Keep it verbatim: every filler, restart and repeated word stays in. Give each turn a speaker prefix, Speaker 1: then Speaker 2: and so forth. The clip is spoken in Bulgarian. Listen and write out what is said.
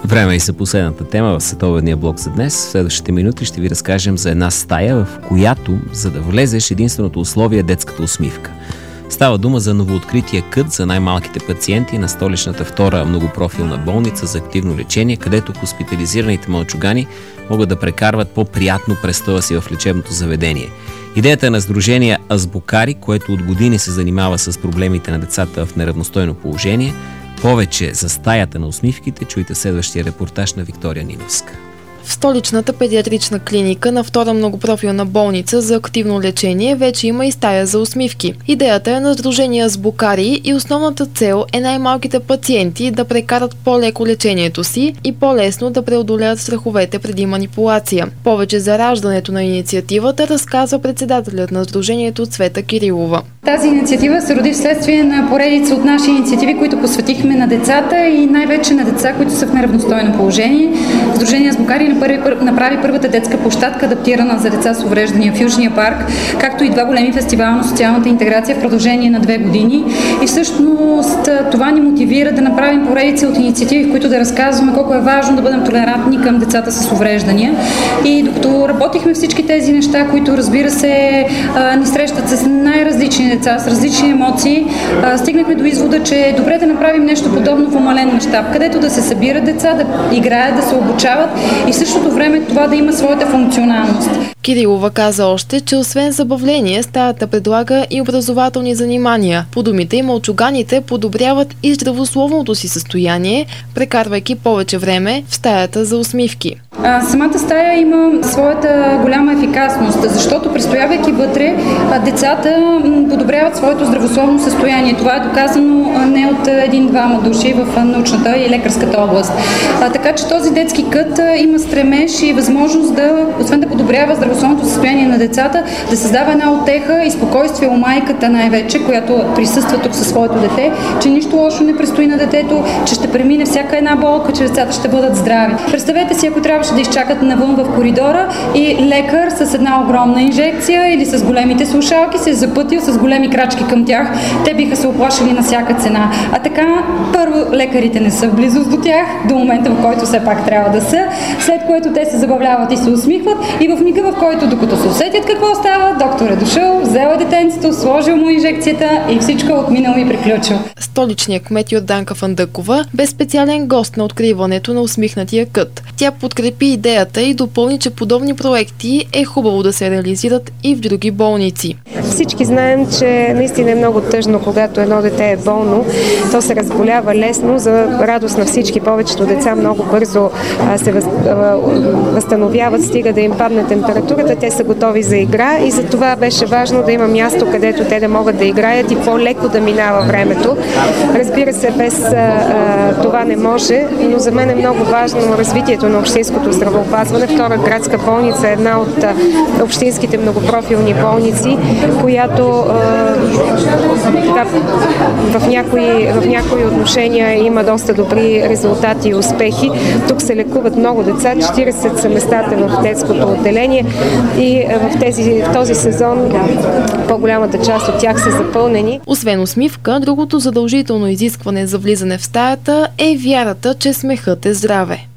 Speaker 1: Време и за последната тема в световния блок за днес. В следващите минути ще ви разкажем за една стая, в която, за да влезеш, единственото условие е детската усмивка. Става дума за новооткрития кът за най-малките пациенти на столичната втора многопрофилна болница за активно лечение, където хоспитализираните мълчугани могат да прекарват по-приятно престоя си в лечебното заведение. Идеята е на сдружение Азбукари, което от години се занимава с проблемите на децата в неравностойно положение. Повече за стаята на усмивките чуйте следващия репортаж на Виктория Ниновска.
Speaker 2: В столичната педиатрична клиника на втора многопрофилна болница за активно лечение вече има и стая за усмивки. Идеята е на сдружение Азбукари и основната цел е най-малките пациенти да прекарат по-леко лечението си и по-лесно да преодолеят страховете преди манипулация. Повече за раждането на инициативата разказва председателят на сдружението Цвета Кирилова.
Speaker 3: Тази инициатива се роди вследствие на поредица от наши инициативи, които посветихме на децата и най-вече на деца, които са в неравностойно положение. Сдружение Азбукари направи първата детска площадка, адаптирана за деца с увреждания в Южния парк, както и два големи фестивала на социалната интеграция в продължение на две години. И всъщност това ни мотивира да направим поредица от инициативи, в които да разказваме колко е важно да бъдем толерантни към децата с увреждания. И докато работихме всички тези неща, които, разбира се, ни срещат с най-различни деца, с различни емоции, стигнахме до извода, че е добре да направим нещо подобно в умален мащаб, където да се събират деца, да играят, да се обучават и в същото време това да има своята функционалност.
Speaker 2: Кирилова каза още, че освен забавление, стаята предлага и образователни занимания. По думите им, мълчуганите подобряват и здравословното си състояние, прекарвайки повече време в стаята за усмивки.
Speaker 3: А, самата стая има своята голяма ефикасност, защото престоявайки вътре, децата подобряват своето здравословно състояние. Това е доказано не от един-двама души в научната и лекарската област. А, така че този детски кът има стремеж и възможност да, освен да подобрява здравословното състояние на децата, да създава една утеха и спокойствие у майката най-вече, която присъства тук със своето дете, че нищо лошо не предстои на детето, че ще премине всяка една болка, че децата ще бъдат здрави. Представете си, ако трябваше да изчакат навън в коридора и лекар с една огромна инжекция или с големите слушалки се е запътил с големи крачки към тях, те биха се оплашили на всяка цена. А така, първо, лекарите не са в близост до тях, до момента, в който все пак трябва да са, след което те се забавляват и се усмихват и в мига, в който докато се усетят какво става, доктор е дошъл, взел е детенцето, сложил му инжекцията и всичко е отминало и приключил.
Speaker 2: Столичният кмет Йорданка Фандъкова бе специален гост на откриването на усмихнатия кът. Тя подкрепи идеята и допълни, че подобни проекти е хубаво да се реализират и в други болници.
Speaker 4: Всички знаем, че наистина е много тъжно, когато едно дете е болно. То се разболява лесно, за радост на всички. Повечето деца много бързо а, се въз, а, възстановяват, стига да им падне температурата, те са готови за игра и за това беше важно да има място, където те да могат да играят и по-леко да минава времето. Разбира се, без а, това не може, но за мен е много важно развитието на общинското здравеопазване. Втора градска болница е една от а, общинските многопрофилни болници, която а, да, в, някои, в някои отношения има доста добри резултати и успехи. Тук се лекуват много деца, четирийсет са местата в детското отделение и в, тези, в този сезон по-голямата част от тях са запълнени.
Speaker 2: Освен усмивка, другото задължително изискване за влизане в стаята е вярата, че смехът е здраве.